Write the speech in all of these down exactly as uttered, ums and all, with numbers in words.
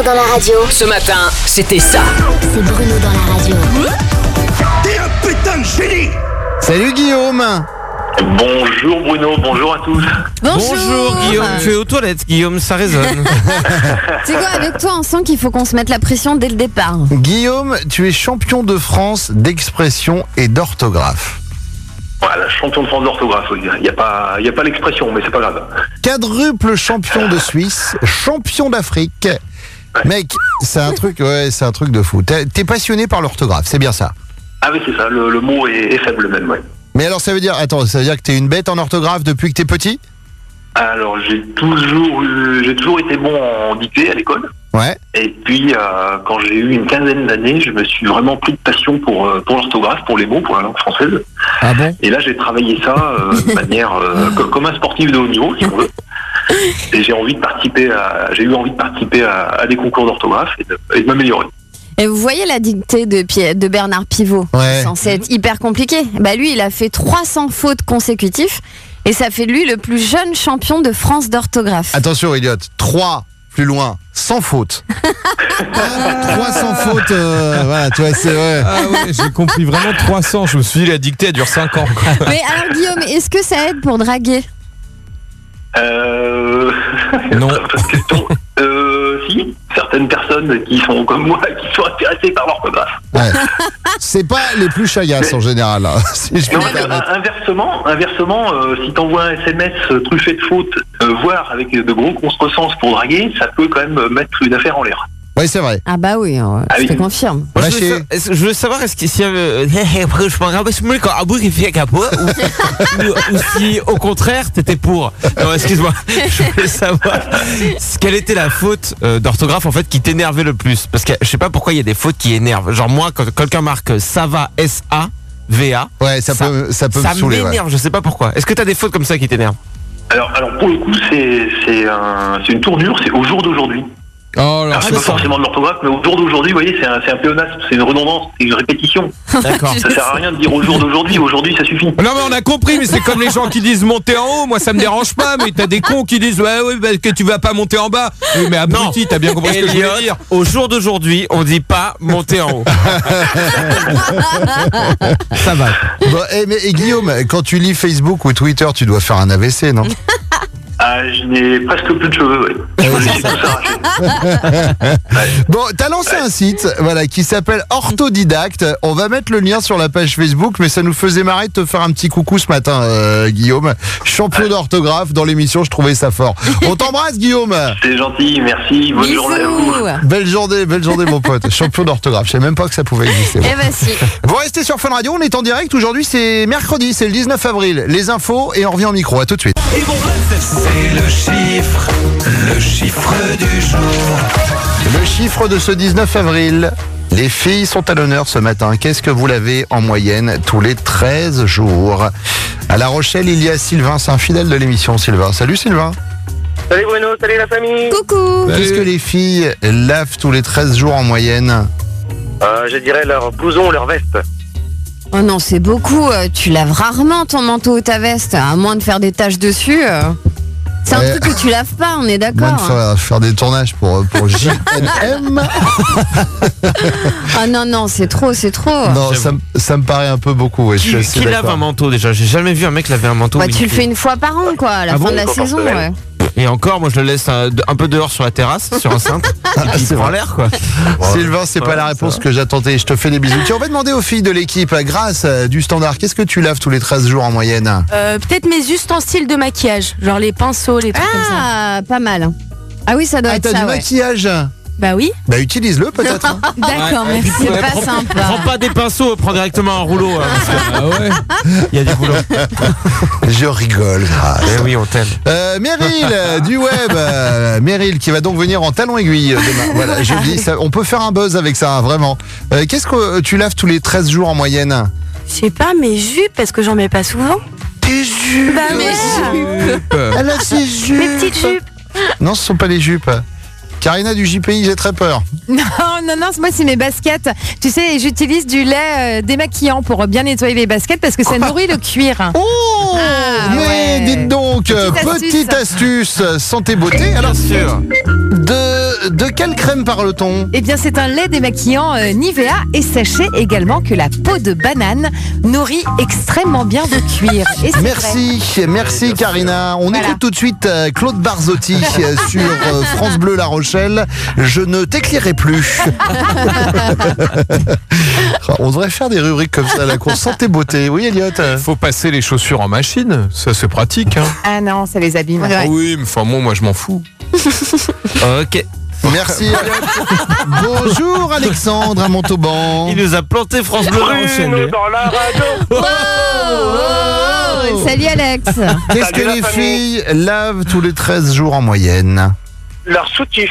Bruno dans la radio. Ce matin, c'était ça. C'est Bruno dans la radio. T'es un putain de génie! Salut Guillaume. Bonjour Bruno, bonjour à tous. Bonjour, Bonjour Guillaume, tu es aux toilettes Guillaume, ça résonne. C'est quoi avec toi, on sent qu'il faut qu'on se mette la pression dès le départ. Guillaume, tu es champion de France d'expression et d'orthographe. Voilà, champion de France d'orthographe, il n'y a pas, il y a pas l'expression, mais c'est pas grave. Quadruple champion de Suisse, champion d'Afrique. Mec, c'est un truc, ouais, c'est un truc de fou. T'es, t'es passionné par l'orthographe, c'est bien ça? Ah oui, c'est ça, le, le mot est, est faible même, ouais. Mais alors ça veut dire, attends, ça veut dire que t'es une bête en orthographe depuis que t'es petit? Alors j'ai toujours eu, j'ai toujours été bon en dictée à l'école. Ouais. Et puis euh, quand j'ai eu une quinzaine d'années, je me suis vraiment pris de passion pour euh, pour l'orthographe, pour les mots, pour la langue française. Ah bon? Et là j'ai travaillé ça euh, de manière euh, co- comme un sportif de haut niveau, si on veut. Et j'ai envie de participer à, j'ai eu envie de participer à, à des concours d'orthographe et de, et de m'améliorer. Et vous voyez la dictée de, Pi- de Bernard Pivot, Ouais. c'est censé être hyper compliqué. Bah lui, il a fait trois cents fautes consécutives et ça fait de lui le plus jeune champion de France d'orthographe. Attention, idiote. trois, plus loin, sans faute. trois cents fautes, euh, voilà, tu vois, c'est vrai. Ah ouais, j'ai compris vraiment trois cents, je me suis dit la dictée elle dure cinq ans. Mais alors Guillaume, est-ce que ça aide pour draguer? Euh... Non. Bonne question. Euh, si, certaines personnes qui sont comme moi, qui sont intéressées par l'orthographe. Ouais. C'est pas les plus chagasses en général, hein, si je peux Non, me permettre. inversement, inversement euh, si t'envoies un S M S truffé de fautes, euh, voire avec de gros contresens pour draguer, ça peut quand même mettre une affaire en l'air. Oui, c'est vrai. Ah bah oui, euh, Ah je oui. te confirme. Moi, je, Lâchez. veux, sa- est-ce- je veux savoir est-ce qu'il y avait ou, ou si au contraire t'étais pour. Non, excuse-moi. Je voulais savoir quelle était la faute euh, d'orthographe en fait qui t'énervait le plus. Parce que je sais pas pourquoi il y a des fautes qui énervent. Genre moi quand quelqu'un marque ça va S A V A, Ouais, ça, Ça- peut, ça peut ça me saouler. Ouais. m'énerve. Je sais pas pourquoi. Est-ce que t'as des fautes comme ça qui t'énervent? Alors, alors pour le coup, c'est c'est un, c'est une tournure, c'est au jour d'aujourd'hui. Oh là, Alors, c'est pas forcément de l'orthographe, mais au jour d'aujourd'hui, vous voyez, c'est un, c'est un pléonasme, c'est une redondance, c'est une répétition. D'accord. Ça sert à rien de dire au jour d'aujourd'hui, aujourd'hui ça suffit. Non mais on a compris, mais c'est comme les gens qui disent monter en haut, moi ça me dérange pas, mais t'as des cons qui disent ouais ouais bah, que tu vas pas monter en bas. Oui mais abruti, t'as bien compris ce que je Elliot, voulais dire. au jour d'aujourd'hui, on dit pas monter en haut. Ça va. Bon, eh, mais, et Guillaume, quand tu lis Facebook ou Twitter, tu dois faire un A V C, non? Ah, je n'ai presque plus de cheveux, ouais. Je me laisse tout s'arracher. Bon, t'as lancé un site, voilà, qui s'appelle Orthodidacte. On va mettre le lien sur la page Facebook, mais ça nous faisait marrer de te faire un petit coucou ce matin, euh, Guillaume. Champion d'orthographe dans l'émission, je trouvais ça fort. On t'embrasse, Guillaume. C'est gentil, merci, bonne journée à vous. Bisous. Belle journée, belle journée, mon pote. Champion d'orthographe. Je savais même pas que ça pouvait exister. Eh bah si. Vous restez sur Fun Radio, on est en direct. Aujourd'hui, c'est mercredi, c'est le dix-neuf avril. Les infos et on revient au micro. À tout de suite. C'est le chiffre, le chiffre du jour. Le chiffre de ce dix-neuf avril. Les filles sont à l'honneur ce matin. Qu'est-ce que vous l'avez en moyenne tous les treize jours? À La Rochelle, il y a Sylvain, c'est un fidèle de l'émission, Sylvain. Salut Sylvain. Salut Bruno, salut la famille. Coucou. Qu'est-ce que les filles lavent tous les treize jours en moyenne? Euh, je dirais leur blouson, leur veste. Oh non, c'est beaucoup. euh, Tu laves rarement ton manteau ou ta veste, à moins de faire des taches dessus. euh. C'est un Ouais. truc que tu laves pas, on est Moi, d'accord. de hein. faire, faire des tournages pour, pour J N M. Ah non, non, c'est trop, c'est trop. Non, ça, me- ça me paraît un peu beaucoup. Ouais, je suis Qui, assez qui lave d'accord. un manteau déjà? J'ai jamais vu un mec laver un manteau. Bah, où tu il le fais une fois par an, quoi, à la Ah fin bon de la Une fois par saison. semaine. Ouais. Et encore, moi je le laisse un, un peu dehors sur la terrasse, sur un cintre. Ah, Il c'est prend vrai. l'air quoi. Sylvain, c'est pas Ouais, la ça réponse va. que j'attendais. Je te fais des bisous. Tiens, on va demander aux filles de l'équipe, grâce euh, du standard, qu'est-ce que tu laves tous les treize jours en moyenne? Euh, peut-être mes ustensiles de maquillage, genre les pinceaux, les trucs comme ça. Ah, pas mal. Ah oui, ça doit Ah, être t'as ça, du ouais. maquillage? Bah oui. Bah, utilise-le peut-être. hein. D'accord, Ouais, et merci. puis, C'est ouais, pas prends- sympa. Prends pas des pinceaux, prends directement un rouleau. hein, parce que, Ah ouais. Il y a du boulot. Je rigole, grâce. Eh oui, on t'aime. Euh, Meryl euh, du web, euh, Meryl qui va donc venir en talon aiguille euh, demain. Voilà, je dis, ça, on peut faire un buzz avec ça, hein, vraiment. Euh, Qu'est-ce que tu laves tous les treize jours en moyenne? Je sais pas, mes jupes, parce que j'en mets pas souvent. Tes jupes. Bah mes jupes. Elle a ses jupes. Mes petites jupes. Non, ce sont pas les jupes. Karina du J P I, j'ai très peur. Non, non, non, moi c'est mes baskets. Tu sais, j'utilise du lait euh, démaquillant pour bien nettoyer les baskets parce que ça nourrit le cuir. Oh Ah, mais ouais. dites donc, Petite petite astuce, astuce. santé beauté. Alors, Bien sûr. de, de quelle crème parle-t-on? Eh bien, c'est un lait démaquillant euh, Nivea et sachez également que la peau de banane nourrit extrêmement bien vos cuirs. Et c'est vrai. Merci, merci Karina. On Voilà. écoute tout de suite euh, Claude Barzotti euh, sur euh, France Bleu La Rochelle. Je ne t'éclairerai plus. On devrait faire des rubriques comme ça à la course santé beauté. Oui, Elliot. Faut passer les chaussures en machine, ça c'est pratique. Hein. Ah non, ça les abîme. Ouais. Oui, mais enfin moi, moi je m'en fous. Ok. Merci. Elliot. Bonjour Alexandre à Montauban. Il nous a planté France Bleu La Rochelle. Bruno dans la radio. Oh, oh, oh. Salut Alex. Qu'est-ce Salut que la les famille. filles lavent tous les treize jours en moyenne? Leur soutif.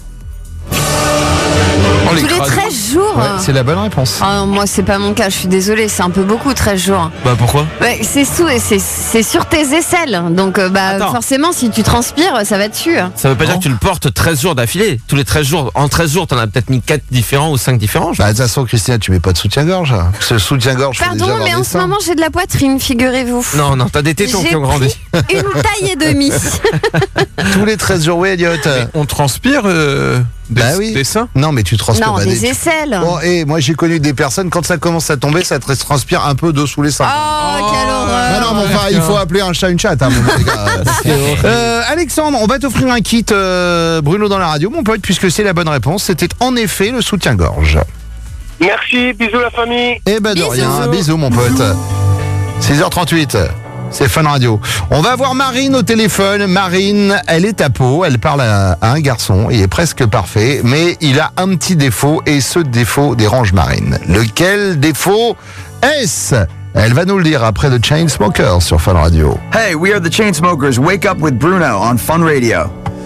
Oh, les Tous les crades. treize jours. Ouais, c'est la bonne réponse. Ah non, moi c'est pas mon cas, je suis désolée, c'est un peu beaucoup treize jours. Bah pourquoi? Ouais, c'est sous, c'est c'est sur tes aisselles, donc euh, bah Attends. forcément si tu transpires, ça va dessus. Ça veut pas dire que tu le portes treize jours d'affilée. Tous les treize jours. En treize jours, t'en as peut-être mis quatre différents ou cinq différents. je Bah, de toute façon, Christina, tu mets pas de soutien-gorge. Ce soutien-gorge, faut déjà Pardon, avoir mais des en ce seins. moment j'ai de la poitrine, figurez-vous. Non, non, t'as des tétons J'ai qui ont grandi. pris une taille et demie. Tous les treize jours, oui, Elliot. On transpire euh, des, Bah oui. des seins. Non, mais tu transpires Non, pas des des... aisselles. Bon, et moi j'ai connu des personnes, quand ça commence à tomber, ça te transpire un peu d'eau sous les seins. Oh, quelle Ah horreur. non, mais enfin, il faut appeler un chat une chatte, hein, mon les gars. Euh, Alexandre, on va t'offrir un kit euh, Bruno dans la radio, mon pote, puisque c'est la bonne réponse. C'était en effet le soutien-gorge. Merci, bisous la famille. Eh ben de Bisous. rien, bisous mon pote. six heures trente-huit, c'est Fun Radio. On va avoir Marine au téléphone. Marine, elle est à Pau, elle parle à, à un garçon, il est presque parfait, mais il a un petit défaut et ce défaut dérange Marine. Lequel défaut est-ce? Elle va nous le dire après The Chainsmokers sur Fun Radio. Hey, we are the Chainsmokers. Wake up with Bruno on Fun Radio.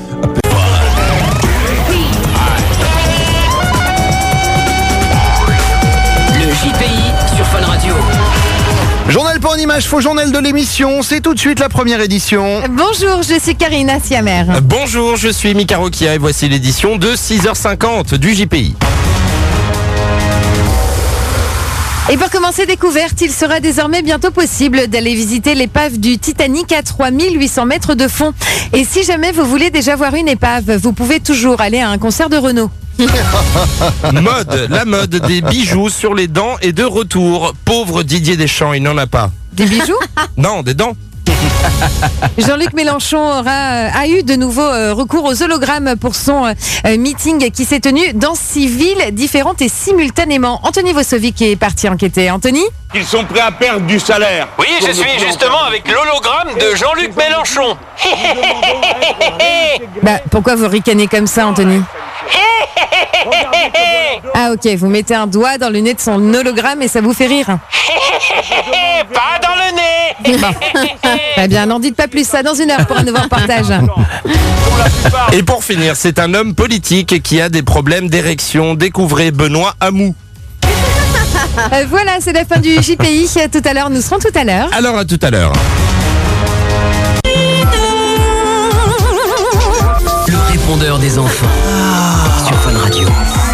Le J P I sur Fun Radio. Journal pour une image, faux journal de l'émission, c'est tout de suite la première édition. Bonjour, je suis Karina Siamer. Bonjour, je suis Mika Rokia et voici l'édition de six heures cinquante du J P I. Et pour commencer découverte, il sera désormais bientôt possible d'aller visiter l'épave du Titanic à trois mille huit cents mètres de fond. Et si jamais vous voulez déjà voir une épave, vous pouvez toujours aller à un concert de Renault. Mode, la mode des bijoux sur les dents est de retour. Pauvre Didier Deschamps, il n'en a pas. Des bijoux? Non, des dents. Jean-Luc Mélenchon aura, euh, a eu de nouveau euh, recours aux hologrammes pour son euh, meeting qui s'est tenu dans six villes différentes et simultanément. Anthony Vossovic est parti enquêter. Anthony? Ils sont prêts à perdre du salaire. Oui, je suis justement avec l'hologramme de Jean-Luc Mélenchon. Bah, pourquoi vous ricanez comme ça, Anthony? Ah ok, vous mettez un doigt dans le nez de son hologramme et ça vous fait rire. Pas dans le nez. Très bien, n'en dites pas plus, ça dans une heure pour un nouveau reportage. Et pour finir, c'est un homme politique qui a des problèmes d'érection. Découvrez Benoît Hamou. Euh, voilà, c'est la fin du J P I. Tout à l'heure, nous serons tout à l'heure. Alors à tout à l'heure. Le répondeur des enfants sur Fun Radio.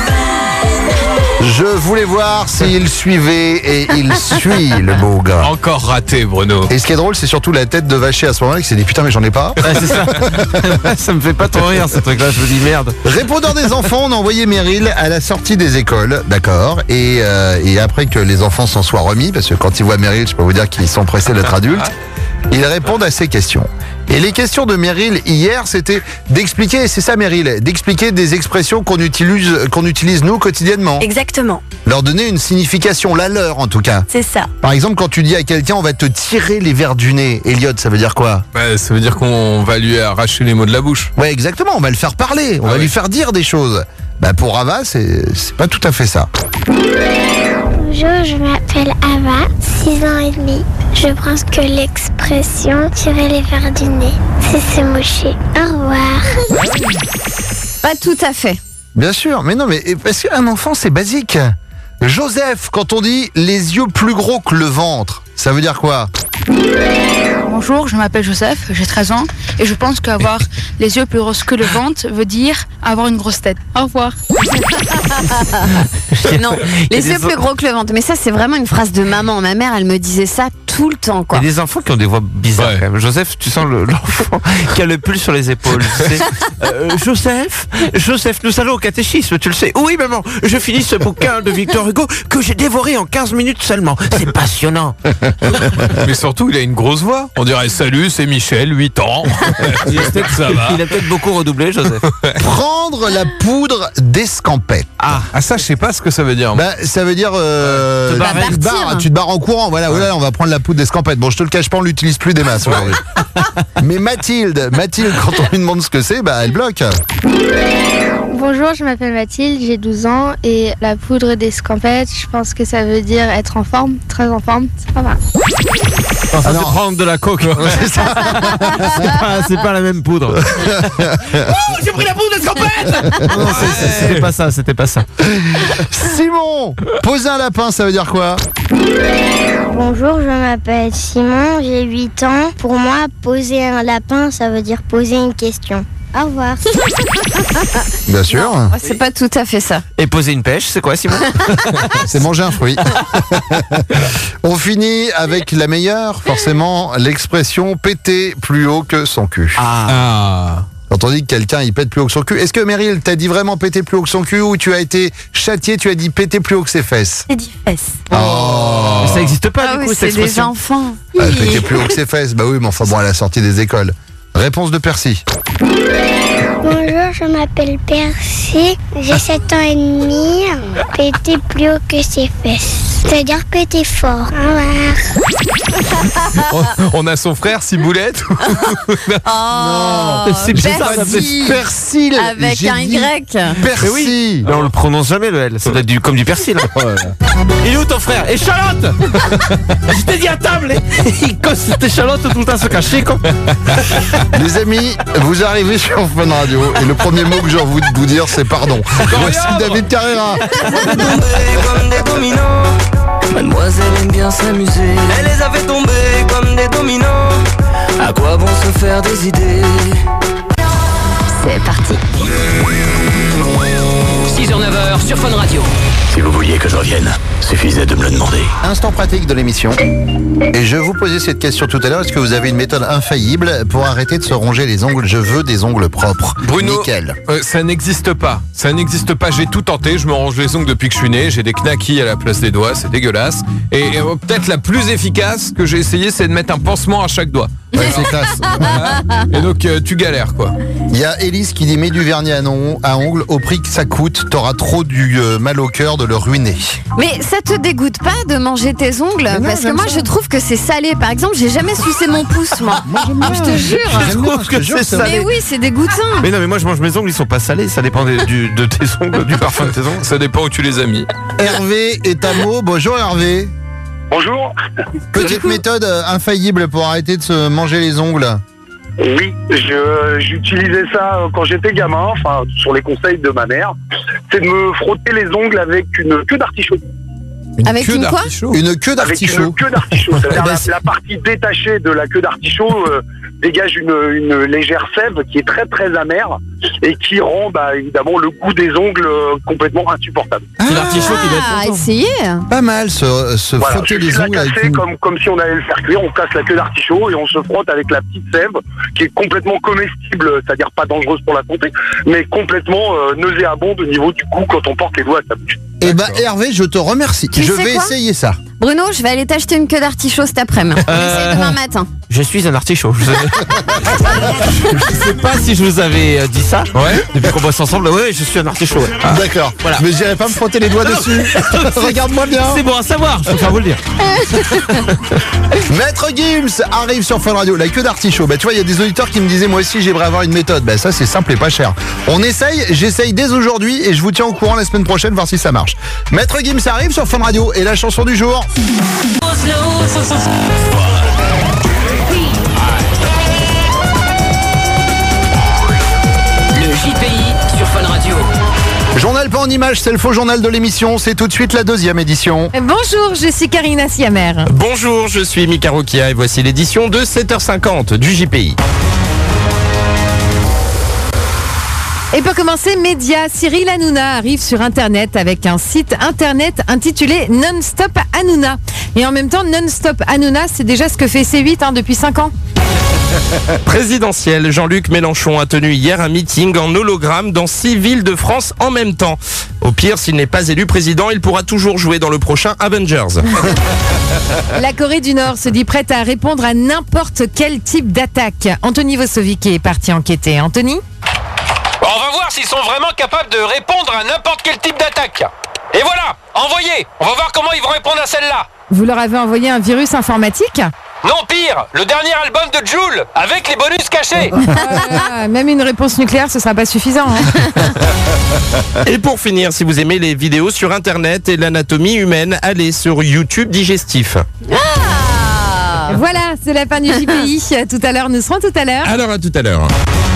Je voulais voir s'il suivait et il suit le beau gars. Encore raté, Bruno. Et ce qui est drôle, c'est surtout la tête de Vacher à ce moment-là qui s'est dit putain mais j'en ai pas. Ouais, c'est ça. Ça me fait pas trop rire ce truc-là, je me dis merde. Répondeur des enfants, on a envoyé Meryl à la sortie des écoles, d'accord, et, euh, et après que les enfants s'en soient remis, parce que quand ils voient Meryl, je peux vous dire qu'ils sont pressés d'être adultes, ils répondent à ces questions. Et les questions de Meryl hier, c'était d'expliquer, c'est ça Meryl, d'expliquer des expressions qu'on utilise, qu'on utilise nous quotidiennement. Exactement, Leur donner une signification, la leur en tout cas. c'est ça. Par exemple, quand tu dis à quelqu'un, on va te tirer les verres du nez, Elliot, ça veut dire quoi? Bah, ça veut dire qu'on va lui arracher les mots de la bouche. Ouais, exactement, on va le faire parler, on Ah va ouais. lui faire dire des choses. Bah pour Ava, c'est c'est pas tout à fait ça. Bonjour, je m'appelle Ava, six ans et demi. Je pense que l'expression tirer les verres du nez, c'est se mocher. Au revoir. Pas tout à fait. Bien sûr, mais non, mais parce qu'un enfant, c'est basique. Joseph, quand on dit les yeux plus gros que le ventre, ça veut dire quoi? Bonjour, je m'appelle Joseph, j'ai treize ans et je pense qu'avoir les yeux plus grosses que le ventre veut dire avoir une grosse tête. Au revoir. Non, les yeux plus gros que le ventre. Mais ça, c'est vraiment une phrase de maman. Ma mère, elle me disait ça tout le temps, quoi. Il y a des enfants qui ont des voix bizarres quand même. Joseph, tu sens le- l'enfant qui a le pull sur les épaules. Tu sais. Euh, Joseph, Joseph, nous allons au catéchisme, tu le sais. Oui, maman, je finis ce bouquin de Victor Hugo que j'ai dévoré en quinze minutes seulement. C'est passionnant. Mais surtout, il a une grosse voix. On dirait salut, c'est Michel, huit ans. Peut-être que ça va. Il a peut-être beaucoup redoublé, Joseph. Prendre la poudre d'escampette. Ah, ah, ça, je sais pas ce que ça veut dire. Bah, ça veut dire euh, Te barrer. tu, te barres, tu te barres en courant. Voilà, voilà, on va prendre la poudre d'escampette. Bon, je te le cache pas, on l'utilise plus des masses aujourd'hui. Mais Mathilde, Mathilde, quand on lui demande ce que c'est, bah elle bloque. Bonjour, je m'appelle Mathilde, j'ai douze ans et la poudre d'escampette, je pense que ça veut dire être en forme, très en forme, c'est pas mal. Non, ça, Ah c'est non. prendre de la coke. C'est ça. C'est pas, c'est pas la même poudre. Oh, j'ai pris la poudre d'escampette. Non, c'est- c'est- c'était pas ça, c'était pas ça. Simon, poser un lapin, ça veut dire quoi? Bonjour, je m'appelle Simon, j'ai huit ans. Pour moi, poser un lapin, ça veut dire poser une question. Au revoir. Bien sûr. Non, c'est pas tout à fait ça. Et poser une pêche, c'est quoi, Simon? C'est manger un fruit. On finit avec la meilleure, forcément, l'expression péter plus haut que son cul. Ah. Quand on dit que quelqu'un il pète plus haut que son cul, est-ce que Meryl t'a dit vraiment péter plus haut que son cul ou tu as été châtié, tu as dit péter plus haut que ses fesses? C'est dit fesses. Oh. Ça existe pas, Ah du oui, coup, c'est cette des expression. enfants. Bah, péter plus haut que ses fesses, bah oui, mais enfin bon, à la sortie des écoles. Réponse de Percy. Bonjour, je m'appelle Percy, j'ai sept ans et demi. Péter plus haut que ses fesses, c'est-à-dire péter fort. Au revoir. On, on a son frère Ciboulette. Oh, C'est bizarre, ça Percy. Persil. Avec j'ai un dit Y. Percy. Mais on le prononce jamais, le L. Ça doit être du, comme du persil. Hein. Il est où ton frère? Échalote. Je t'ai dit à table. Il cosse cette échalote tout le temps à se cacher, quoi. Les amis, vous arrivez sur Fun Radio et le premier mot que j'ai envie de vous dire, c'est pardon. Voici David Carrera. Comme des dominos. Mademoiselle aime bien s'amuser. Elle les a fait tomber comme des dominos. À quoi bon se faire des idées? C'est parti. six heures neuf heures sur Fun Radio. Si vous vouliez que je revienne, suffisait de me le demander. Instant pratique de l'émission. Et je vous posais cette question tout à l'heure. Est-ce que vous avez une méthode infaillible pour arrêter de se ronger les ongles? Je veux des ongles propres. Bruno, Nickel. euh, ça n'existe pas. Ça n'existe pas. J'ai tout tenté. Je me range les ongles depuis que je suis né. J'ai des knackis à la place des doigts. C'est dégueulasse. Et euh, peut-être la plus efficace que j'ai essayé, c'est de mettre un pansement à chaque doigt. Ouais, c'est classe. Voilà. Et donc, euh, tu galères, quoi. Il y a Élise qui dit mets du vernis à, non- à ongles au prix que ça coûte. T'auras trop du euh, mal au cœur de le ruiner. Mais ça te dégoûte pas de manger tes ongles? non, Parce que j'aime moi, ça. je trouve que c'est salé. Par exemple, j'ai jamais sucé mon pouce, moi. Je te jure. Je trouve que c'est Mais salé. oui, c'est dégoûtant. Mais non, mais moi je mange mes ongles, ils sont pas salés. Ça dépend des- du, de tes ongles, du parfum de tes ongles. Ça dépend où tu les as mis. Hervé est à mot. Bonjour Hervé. Bonjour. Petite méthode euh, infaillible pour arrêter de se manger les ongles. Oui, je- j'utilisais ça euh, quand j'étais gamin, enfin sur les conseils de ma mère. C'est de me frotter les ongles avec une queue d'artichaut. Avec queue une quoi? d'artichaut. Une queue Avec une d'artichaut. queue d'artichaut. C'est-à-dire Eh ben, la, c'est- la partie détachée de la queue d'artichaut euh, dégage une, une légère sève qui est très très amère et qui rend bah, évidemment le goût des ongles euh, complètement insupportable. C'est l'artichaut qui doit être Ah, content. essayez. Pas mal se, se Voilà, frotter je les la ongles avec casser une... comme, comme si on allait le faire cuire, on casse la queue d'artichaut et on se frotte avec la petite sève qui est complètement comestible, c'est-à-dire pas dangereuse pour la santé, mais complètement euh, nauséabonde au niveau du goût quand on porte les doigts à sa bouche. Eh ben Hervé, je te remercie. Tu je sais vais quoi essayer ça. Bruno, je vais aller t'acheter une queue d'artichaut cet après-midi. On Euh, essaye demain matin. Je suis un artichaut. Je sais, je sais pas si je vous avais euh, dit ça. Ouais. Depuis qu'on bosse ensemble, ouais, je suis un artichaut. ouais. Ah, d'accord. Voilà. Mais j'irai pas me frotter les doigts dessus. Regarde-moi bien. C'est bon à savoir, je préfère vous le dire. Maître Gims arrive sur Fun Radio. La queue d'artichaut. Bah tu vois, il y a des auditeurs qui me disaient moi aussi j'aimerais avoir une méthode. Bah ça c'est simple et pas cher. On essaye, j'essaye dès aujourd'hui et je vous tiens au courant la semaine prochaine voir si ça marche. Maître Gims arrive sur Fun Radio et la chanson du jour. Le J P I sur Fun Radio. Journal pas en image, c'est le faux journal de l'émission. C'est tout de suite la deuxième édition. Bonjour, je suis Karina Siamer. Bonjour, je suis Mika Rokia et voici l'édition de sept heures cinquante du J P I. Et pour commencer, média, Cyril Hanouna arrive sur Internet avec un site Internet intitulé Non-Stop Hanouna. Et en même temps, Non-Stop Hanouna, c'est déjà ce que fait C huit hein, depuis cinq ans. Présidentiel, Jean-Luc Mélenchon a tenu hier un meeting en hologramme dans six villes de France en même temps. Au pire, s'il n'est pas élu président, il pourra toujours jouer dans le prochain Avengers. La Corée du Nord se dit prête à répondre à n'importe quel type d'attaque. Anthony Vosovic est parti enquêter. Anthony ? On va voir s'ils sont vraiment capables de répondre à n'importe quel type d'attaque. Et voilà, envoyez. On va voir comment ils vont répondre à celle-là. Vous leur avez envoyé un virus informatique ? Non, pire, le dernier album de Jul, avec les bonus cachés. Ah, même une réponse nucléaire, ce sera pas suffisant. Hein. Et pour finir, si vous aimez les vidéos sur Internet et l'anatomie humaine, allez sur YouTube Digestif. Ah voilà, c'est la fin du J P I. Tout à l'heure, nous serons tout à l'heure. Alors à tout à l'heure.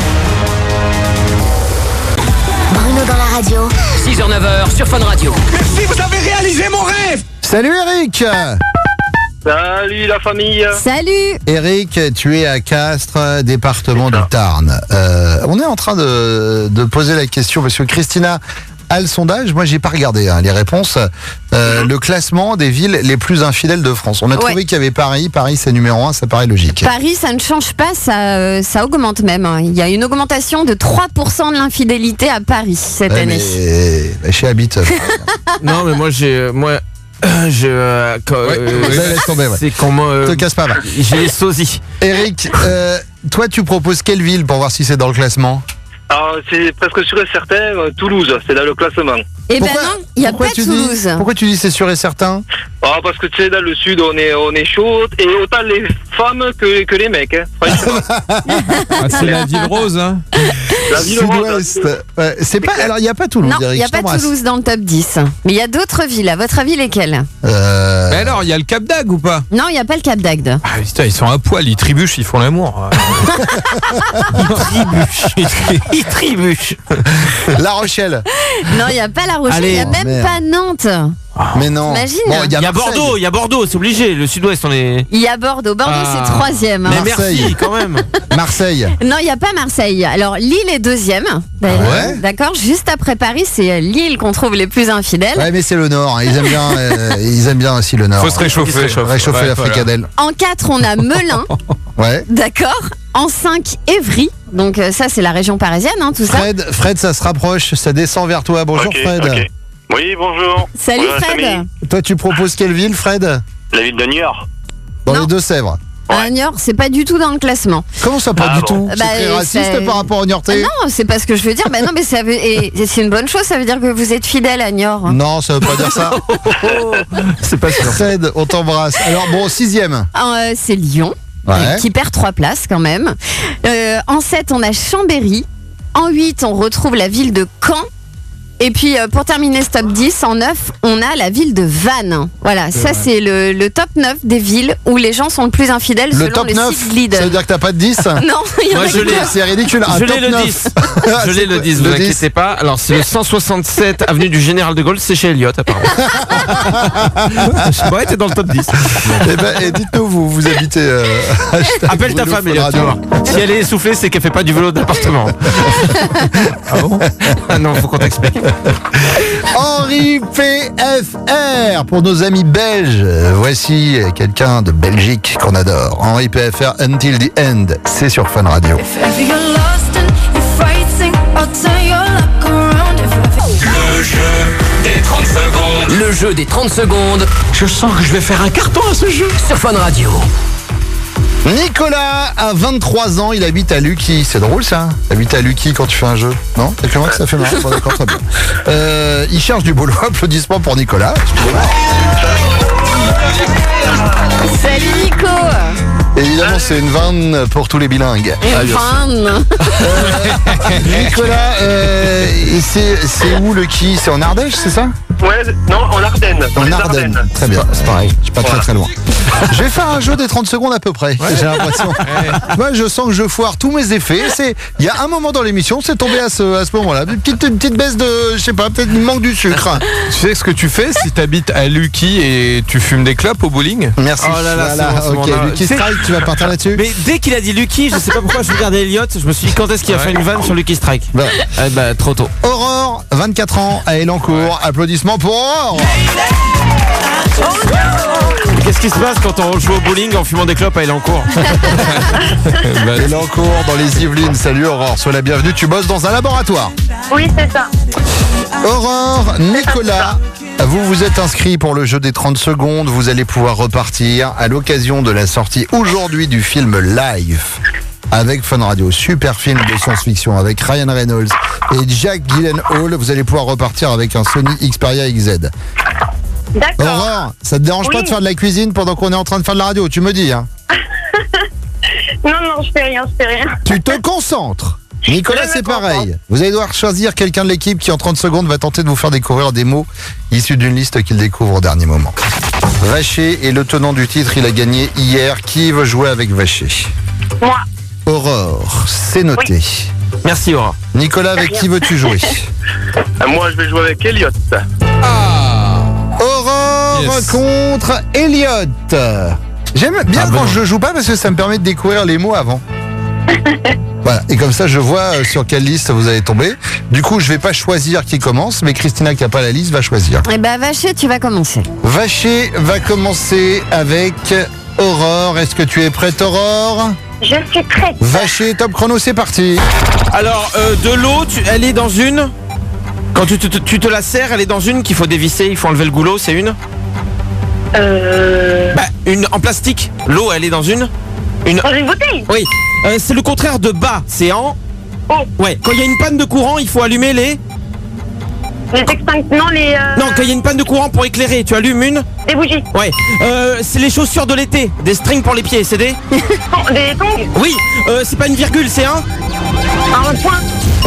Bruno dans la radio. six heures neuf heures sur Fun Radio. Merci, vous avez réalisé mon rêve. Salut Eric. Salut la famille. Salut. Eric, tu es à Castres, département du Tarn. Euh, on est en train de, de poser la question parce que Christina a le sondage. Moi, j'ai pas regardé hein, les réponses. Euh, le classement des villes les plus infidèles de France. On a trouvé Ouais. qu'il y avait Paris. Paris, c'est numéro un, ça paraît logique. Paris, ça ne change pas, ça, euh, ça augmente même. hein. Il y a une augmentation de trois pour cent de l'infidélité à Paris cette Ouais, année. mais, bah, chez Habit. Non, mais moi j'ai, euh, moi, euh, je, euh, quand, euh, Ouais, laisse tomber, ouais. c'est comment, euh, Te casse pas. Va. j'ai les sosies. Eric, euh, toi, tu proposes quelle ville pour voir si c'est dans le classement? Alors, c'est presque sûr et certain, euh, Toulouse, c'est dans le classement. Eh ben Pourquoi- non, il n'y a pourquoi pas tu Toulouse. Dis, pourquoi tu dis c'est sûr et certain? Ah, parce que tu sais, dans le sud, on est, on est chaud, et autant les femmes que, que les mecs, hein, franchement. Ah, c'est la ville rose, hein. La ville rose. Sud-Ouest. Ouais, c'est pas. Alors, il n'y a pas Toulouse. Non, il Eric, n'y a je pas t'embrasse. Toulouse dans le top dix. Mais il y a d'autres villes. À votre avis, lesquelles? Euh, Mais alors, il y a le Cap d'Agde ou pas? Non, il n'y a pas le Cap d'Agde. Ah putain, ils sont à poil, ils trébuchent, ils font l'amour. Il trébuche. La Rochelle. Non, il n'y a pas La Rochelle, il Allez. n'y a Oh, même merde. pas Nantes. Mais non. T'imagines Bon, Il y a Marseille. Bordeaux, il y a Bordeaux, c'est obligé. Le sud-ouest, on est. Il y a Bordeaux. Bordeaux, Ah. c'est troisième. hein. Mais Marseille. merci quand même. Marseille. Non, il n'y a pas Marseille. Alors, Lille est deuxième. Ah ouais D'accord. Juste après Paris, c'est Lille qu'on trouve les plus infidèles. Ouais, mais c'est le Nord. hein. Ils aiment bien. euh, ils aiment bien aussi le Nord. Faut se réchauffer. Faut se réchauffer. Réchauffer Ouais, la voilà. fricadelle. En quatre, on a Melun. Ouais. D'accord. En cinq, Évry. Donc, euh, ça, c'est la région parisienne, hein, tout ça. Fred, Fred, ça se rapproche. Ça descend vers toi. Bonjour, Ok, Fred. ok. Oui, bonjour. Salut, Bonjour, la Fred. famille. Toi, tu proposes quelle ville, Fred? La ville de New York. Dans Non. les Deux-Sèvres. À Niort, c'est pas du tout dans le classement. Comment ça, pas Ah du bon. tout? C'est Bah, très raciste c'est- par rapport au Ah Niortais. non, c'est pas ce que je veux dire. Bah non, mais ça veut, et c'est une bonne chose. Ça veut dire que vous êtes fidèle à Niort. Non, ça veut pas dire ça. C'est pas sûr. Fred, on t'embrasse. Alors bon, sixième. Euh, c'est Lyon, Ouais. euh, qui perd trois places quand même. Euh, en sept, on a Chambéry. En huit, on retrouve la ville de Caen. Et puis euh, pour terminer ce top dix, en neuf, on a la ville de Vannes. Voilà, ça c'est le, le top neuf des villes où les gens sont le plus infidèles Le selon top le neuf, site Lidl. ça veut dire que t'as pas de dix? Non, il y en Moi, a je qui- l'ai. C'est ridicule. Un Je top l'ai le neuf. dix. Ah, Je c'est l'ai le quoi dix, vous Le inquiétez pas. Alors, c'est le cent soixante-sept avenue du Général de Gaulle, c'est chez Elliott, apparemment. Ouais, t'es dans le top dix. Eh ben, et dites-nous, vous, vous habitez. euh, hashtag Appelle ta Bruno femme, Fun Elliott, tu Radio. vas voir. Si elle est essoufflée, c'est qu'elle fait pas du vélo d'appartement. Ah bon? Ah non, faut qu'on t'explique. Henri P F R pour nos amis belges. Euh, Voici quelqu'un de Belgique qu'on adore. Henri P F R, Until the End. C'est sur Fun Radio. Le jeu des trente secondes. Le jeu des trente secondes. Je sens que je vais faire un carton à ce jeu sur Fun Radio. Nicolas a vingt-trois ans, il habite à Lucky. C'est drôle ça, habite à Lucky quand tu fais un jeu. Non? Quelqu'un voit que ça fait marrant? Bon, d'accord, très bien. Euh, il cherche du boulot. Applaudissements pour Nicolas. Salut Nico. Évidemment, c'est une vanne pour tous les bilingues. Une vanne. Nicolas, euh, et c'est c'est où le qui? C'est en Ardèche, c'est ça? Ouais, non, en Ardennes. dans En les Ardennes. Ardennes. Très bien, c'est pareil. Je suis pas Voilà. très très loin. Je vais faire un jeu des trente secondes à peu près. J'ai l'impression. Moi, je sens que je foire tous mes effets. C'est, il y a un moment dans l'émission, c'est tombé à ce, à ce moment-là. Une petite, une petite baisse de, je sais pas, peut-être il manque du sucre. Tu sais ce que tu fais si t'habites à Lucky et tu fumes des clopes au bowling? Merci. Oh là là, Voilà, c'est bon, c'est ok. bon, là. Lucky C'est- Strike, tu vas partir là-dessus? Mais dès qu'il a dit Lucky, je sais pas pourquoi je regardais Elliot, je me suis dit quand est-ce qu'il a fait une vanne sur Lucky Strike. Bah. Eh bah trop tôt. Aurore, vingt-quatre ans, à Elancourt. Applaudissements pour Aurore. Qu'est-ce qui se passe quand on joue au bowling en fumant des clopes à Elancourt? Elancourt, dans les Yvelines. Salut Aurore, sois la bienvenue. Tu bosses dans un laboratoire. Oui, c'est ça. Aurore, Nicolas, vous vous êtes inscrit pour le jeu des trente secondes. Vous allez pouvoir repartir à l'occasion de la sortie aujourd'hui du film Life avec Fun Radio. Super film de science-fiction avec Ryan Reynolds et Jack Gyllenhaal. Vous allez pouvoir repartir avec un Sony Xperia X Z. D'accord. Aurore, ça te dérange Oui. pas de faire de la cuisine pendant qu'on est en train de faire de la radio? Tu me dis, hein? Non, non, je fais rien, je fais rien. Tu te concentres. Nicolas, Je me c'est pareil. concentre. Vous allez devoir choisir quelqu'un de l'équipe qui, en trente secondes, va tenter de vous faire découvrir des mots issus d'une liste qu'il découvre au dernier moment. Vacher est le tenant du titre. Il a gagné hier. Qui veut jouer avec Vacher? Moi. Aurore, c'est noté. Merci Aurore. Nicolas, avec Rien. qui veux-tu jouer? Euh, Moi, je vais jouer avec Elliot. Aurore Yes. contre Elliot. J'aime bien Ah, quand bon. je joue pas parce que ça me permet de découvrir les mots avant. Voilà, et comme ça je vois euh, sur quelle liste vous allez tomber. Du coup, je vais pas choisir qui commence, mais Christina qui a pas la liste va choisir. Eh ben, Vacher, tu vas commencer. Vacher va commencer avec Aurore. Est-ce que tu es prête, Aurore? Je suis prête. Vacher, top chrono, c'est parti. Alors euh, de l'eau, tu- elle est dans une. Quand tu te, tu- tu te la sers, elle est dans une qu'il faut dévisser, il faut enlever le goulot, c'est une. Euh... Bah une en plastique. L'eau, elle est dans une. Une. Dans une bouteille. Oui. Euh, c'est le contraire de bas, c'est en. Oh. Ouais. Quand il y a une panne de courant, il faut allumer les. Les extincteurs, non, les... euh, Non, quand il y a une panne de courant pour éclairer, tu allumes une. Des bougies. Ouais. Euh, c'est les chaussures de l'été, des strings pour les pieds, c'est des. Oh, des tongs. Oui. Euh, c'est pas une virgule, c'est un. Un point.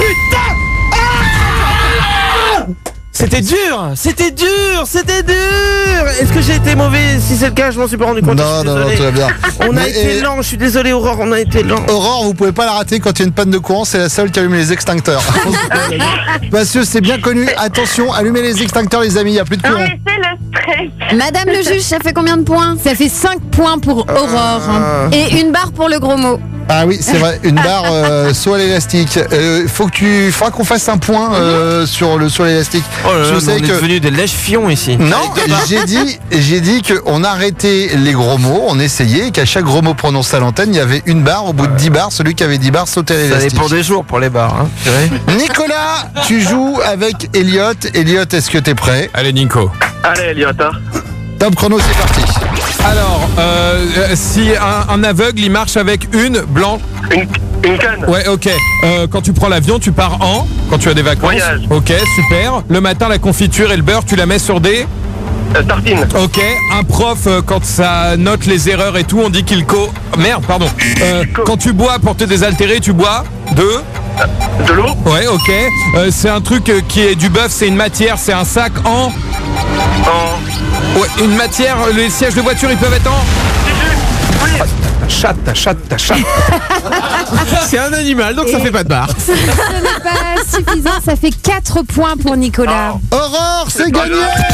C'était dur, c'était dur, c'était dur. Est-ce que j'ai été mauvais? Si c'est le cas, je m'en suis pas rendu compte. Non, je suis non, non, désolé. tout va bien. On a Mais, été euh, lent, je suis désolé Aurore, on a été lent. Aurore, vous pouvez pas la rater quand il y a une panne de courant, c'est la seule qui allume les extincteurs. Parce que c'est bien connu. Attention, allumez les extincteurs, les amis, il n'y a plus de Non, courant. mais c'est le stress. Madame le juge, ça fait combien de points? Ça fait cinq points pour Aurore. Euh. Et une barre pour le gros mot. Ah oui, c'est vrai, une barre euh, saut à l'élastique. Euh, faut que tu, faudra qu'on fasse un point euh, sur le saut à l'élastique. Oh là là, Je mais sais on est que- devenu des lèche-fions ici. Non, j'ai dit, j'ai dit qu'on arrêtait les gros mots, on essayait, et qu'à chaque gros mot prononcé à l'antenne, il y avait une barre. Au bout de dix barres, celui qui avait dix barres sautait à Ça l'élastique. dépend des jours pour les bars, hein. c'est vrai. Nicolas, tu joues avec Elliot. Elliot, est-ce que t'es prêt? Allez Nico. Allez, Elliot. Hein. Top chrono, c'est parti. Alors, euh, euh, si un, un aveugle il marche avec une blanc. Une, une canne. Ouais, ok. Euh, quand tu prends l'avion, tu pars en. Quand tu as des vacances. Voyage. Ok, super. Le matin, la confiture et le beurre, tu la mets sur des. Euh, tartine. Ok. Un prof, euh, quand ça note les erreurs et tout, on dit qu'il co. Merde, pardon. Euh, quand tu bois pour te désaltérer, tu bois de. De l'eau. Ouais, ok. Euh, c'est un truc euh, qui est du bœuf, c'est une matière, c'est un sac en. En. Ouais, une matière, les sièges de voiture, ils peuvent être en. Ah, ta chatte, ta chatte, ta chatte. C'est un animal, donc ça fait pas de barre. Ce n'est pas suffisant, ça fait quatre points pour Nicolas. Aurore, c'est gagné.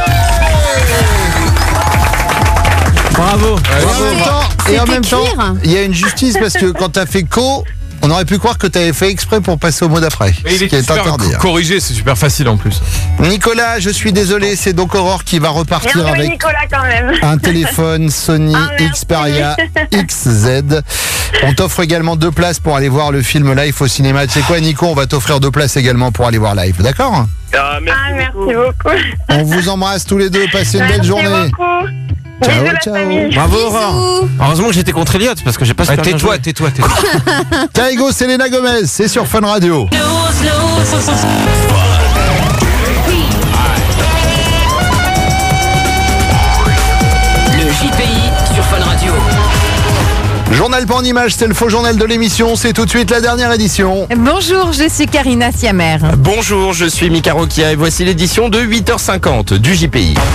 Bravo. Et en même temps, et en c'était même temps, cuir. il y a une justice parce que quand t'as fait co, on aurait pu croire que t'avais fait exprès pour passer au mot d'après. Mais Ce il qui est est super interdit. hein. corrigé, c'est super facile en plus. Nicolas, je suis désolé, c'est donc Aurore qui va repartir Bien joué, avec Nicolas, quand même. un téléphone Sony Ah, merci. Xperia X Z. On t'offre également deux places pour aller voir le film Live au cinéma. Tu sais quoi, Nico, on va t'offrir deux places également pour aller voir Live, d'accord? Ah, merci, Ah, merci beaucoup. beaucoup. On vous embrasse tous les deux, passez une belle Merci journée. beaucoup. Ciao, Bisous, la ciao. famille. Bravo Aurore. Heureusement que j'étais contre Elliot parce que j'ai pas super bien tais-toi, joué. tais-toi, tais-toi. Kaigo, Selena Gomez, c'est sur Fun Radio. Le J P I sur Fun Radio. Journal pas en image, c'est le faux journal de l'émission. C'est tout de suite la dernière édition. Bonjour, je suis Karina Siamer. Bonjour, je suis Mika Rokia et voici l'édition de huit heures cinquante du J P I.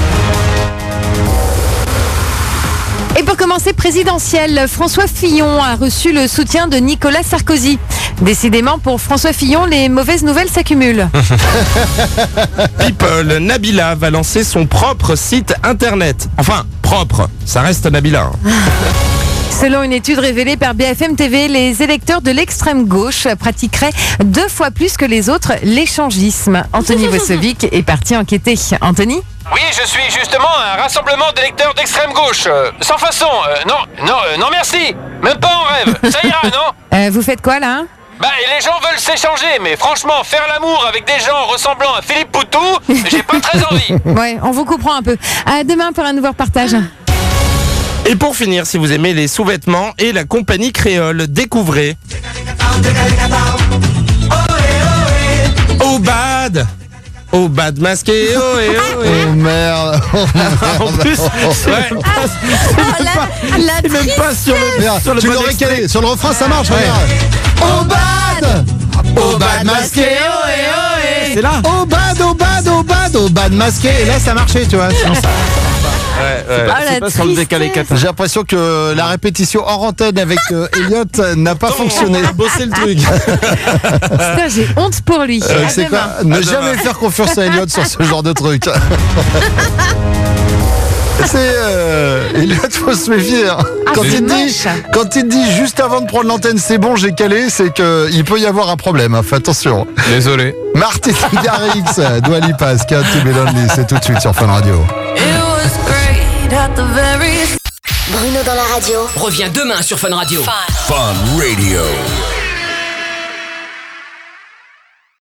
Et pour commencer, présidentielle, François Fillon a reçu le soutien de Nicolas Sarkozy. Décidément, pour François Fillon, les mauvaises nouvelles s'accumulent. People, Nabila va lancer son propre site internet. Enfin, propre, ça reste Nabila. Selon une étude révélée par B F M T V, les électeurs de l'extrême gauche pratiqueraient deux fois plus que les autres l'échangisme. Anthony Vosovic est parti enquêter. Anthony ? Oui, je suis justement un rassemblement d'électeurs d'extrême gauche. Euh, sans façon. Euh, non, non, euh, non merci. Même pas en rêve. Ça ira, non ? Euh, vous faites quoi là ? Bah, les gens veulent s'échanger, mais franchement, faire l'amour avec des gens ressemblant à Philippe Poutou, j'ai pas très envie. Ouais, on vous comprend un peu. À demain pour un nouveau reportage. Et pour finir, si vous aimez les sous-vêtements et la compagnie créole, découvrez Oh Bad Oh Bad masqué, oh et oh et Oh merde, oh, merde. En plus, c'est Oh, la, la c'est même pas sur le, Merde, sur le tu bon l'aurais extrait. calé, sur le refrain ça marche, Ouais. regarde. Oh bad Oh Bad masqué, oh et oh et c'est là. Oh bad, oh bad, oh bad, oh bad masqué. Et là ça marchait, tu vois. sinon ça- Ouais, ouais. Ah, C'est la pas sur le décalé quatre. J'ai l'impression que la répétition hors antenne avec euh, Elliot n'a pas fonctionné. On a bossé le truc. Putain, j'ai honte pour lui. Euh, À c'est demain. quoi Ne jamais faire confiance à Elliot sur ce genre de truc. C'est euh, Elliot, faut se méfier. hein. Ah, Quand, c'est il te dit, moche. quand il te dit juste avant de prendre l'antenne, c'est bon, j'ai calé, c'est que il peut y avoir un problème. hein. Fais attention. Désolé. Martin Garrix, Dua Lipa, Scat to Be Lonely, c'est tout de suite sur Fun Radio. Bruno dans la radio. Reviens demain sur Fun Radio. Fun. Fun Radio.